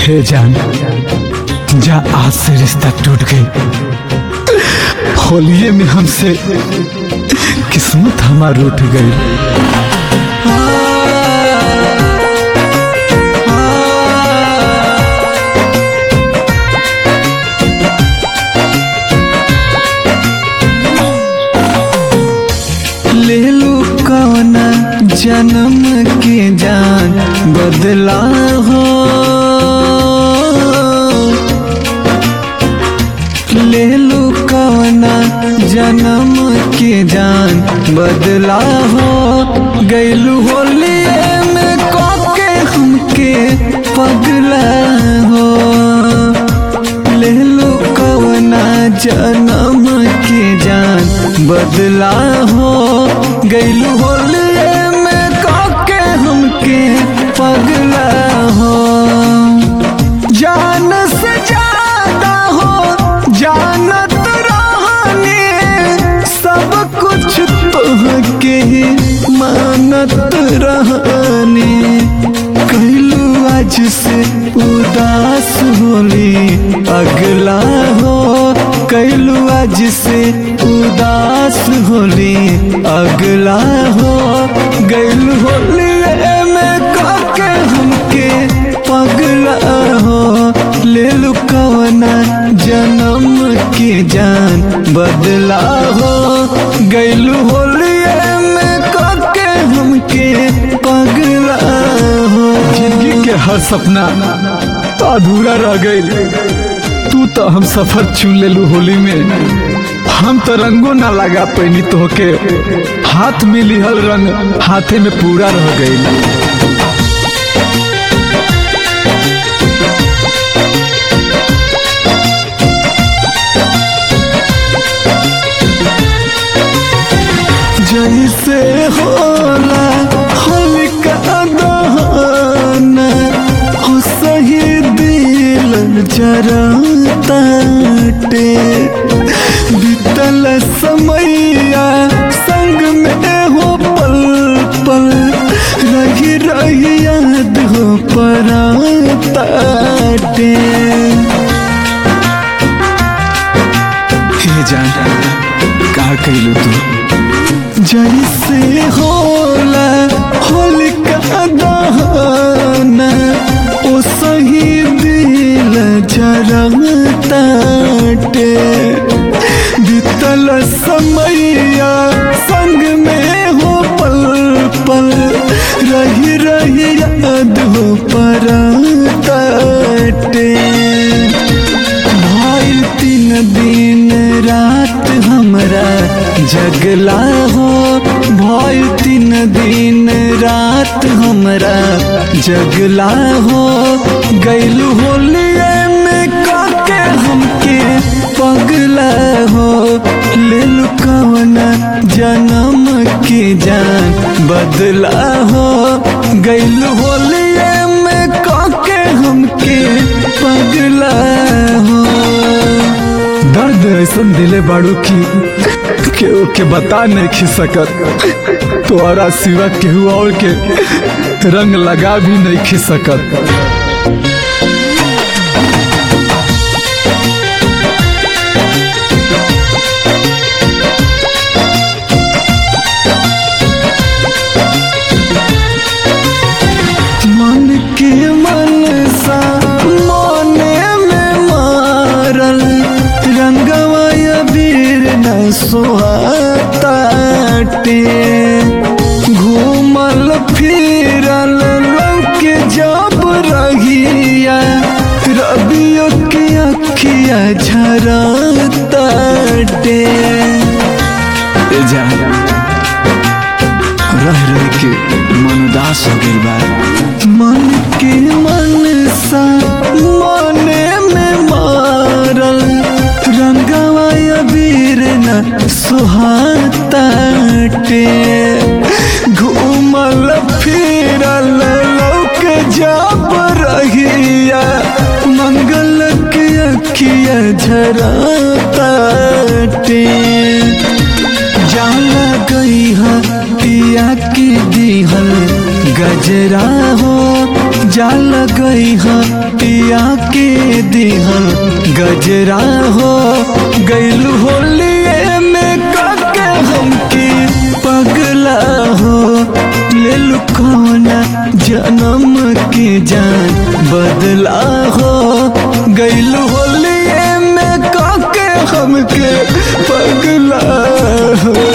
हे जान, जा आज से रिश्ता टूट गई। होलिये में हमसे किस्मत हमारी रूठ गई। ले लू कौना जन्म के जान बदला हो, ले लू कौना जन्म के जान बदला हो। गैलू होलिये में कोके हमके पगला हो, ले लू कौना जन्म के जान बदला हो। गैलू होलिये में कोके हमके पगला हो। जान से ज्यादा हो जानत रहनी, सब कुछ तोहके ही मानत रहनी। कैलू आज से उदास होली अगला हो, कैलू आज से उदास होली अगला हो। गैलू होलिये में काके हमके पगला हो, ले लू कौना जन्म के जान बदला हो। गैलू होलिये में काके हमके पगला हो। जिंदगी के हर सपना तो अधूरा रह गई। तू तो हम सफर चुन लेलू होली में, हम तो रंगो ना लगा पैनी तोहके। हाथ में लिहल रंग हाथे में पूरा रह गई। जैसे होला हल्का दहन हो, सही दिल जरताटे। बीतल समैया संग में हो पल पल, रही रही याद हो पराताटे। हे जान, का कइलू तू? जैसे होला होलिका दहन ओ सही दिल जरताटे। बीतल समैया संग में हो पल पल, रही रही याद हो पराताटे। भाई 3 दिन रात हमरा जगला हो, भाई 3 दिन रात हमरा जगला हो। गैलू होलिये में काके हमके पगला हो, ले लू कौना जन्म के जान बदला हो। गैलू होलिये में काके हमके पगला हो। दर्द ऐसा दिले बाड़ू की केहू के बता नहीं खी सकत। तोहरा सिवा केहू और के रंग लगा भी नहीं खी सकत। मन के मनसा मने में मारल, रंगवा अबीर न सोहाताटे। घूमल फिरल लौके जब रहिया, रबियो के अखिया झरताटे। ए जान, रह रह के मन उदास हो गइल बा। मन के मनसा मने में मारल, रंगवा अबीर न सोहाताटे। घूमल फिरल लौक जब रहिया, मंगल के अखिया झरताटे। जाला गई है पिया के दिहल गजरा हो, चल गई हाँ पिया के दिहा गजरा हो गैल होलिए में काके हमके पगला हो ले लुकाना जन्म के जान बदला हो गैल होलिए में काके हमके पगला हो।